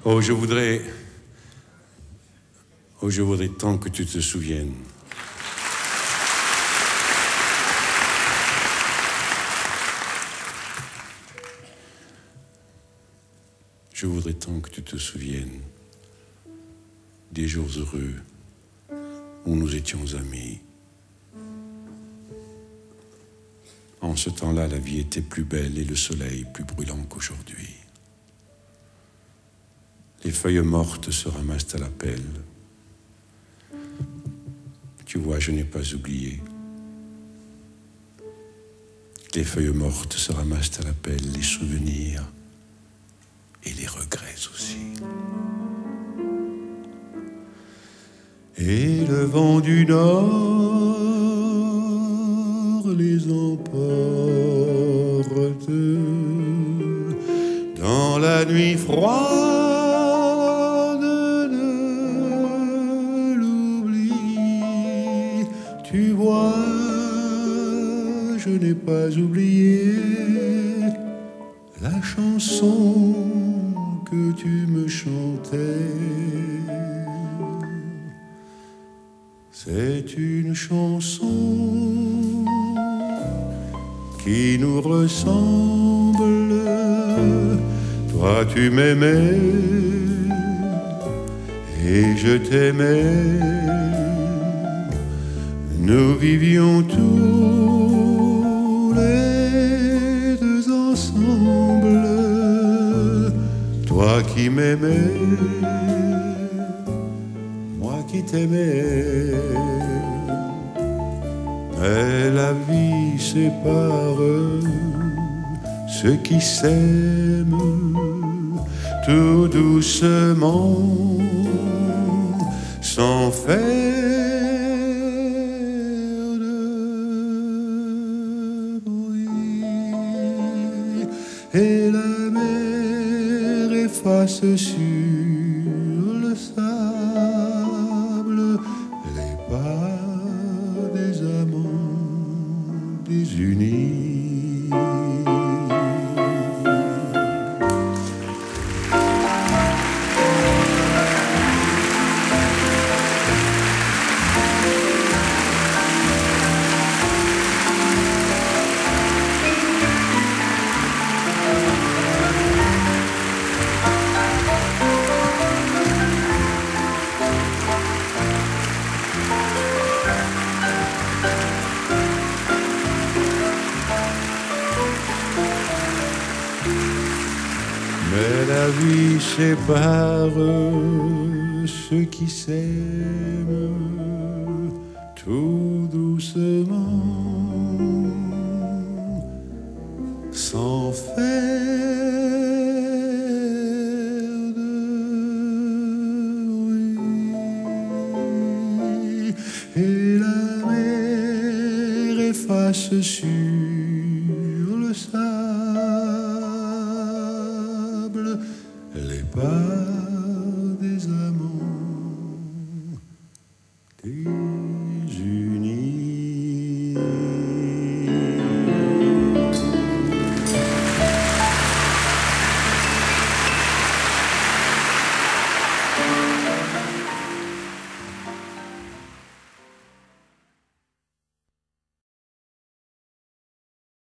Oh, je voudrais tant que tu te souviennes. Je voudrais tant que tu te souviennes des jours heureux où nous étions amis. En ce temps-là, la vie était plus belle et le soleil plus brûlant qu'aujourd'hui. Les feuilles mortes se ramassent à la pelle. Tu vois, je n'ai pas oublié. Les feuilles mortes se ramassent à la pelle, les souvenirs et les regrets aussi. Et le vent du nord les emporte dans la nuit froide de l'oubli. Tu vois, je n'ai pas oublié la chanson que tu me chantais. C'est une chanson qui nous ressemble. Toi tu m'aimais et je t'aimais. Nous vivions tous les deux ensemble. Toi qui m'aimais, moi qui t'aimais. Mais la vie sépare ceux qui s'aiment tout doucement, sans faire de bruit. Et la mer efface sur le sable les pas des amants désunis. Mais la vie sépare ceux qui s'aiment tout doucement, sans faire de bruit. Et la mer efface sur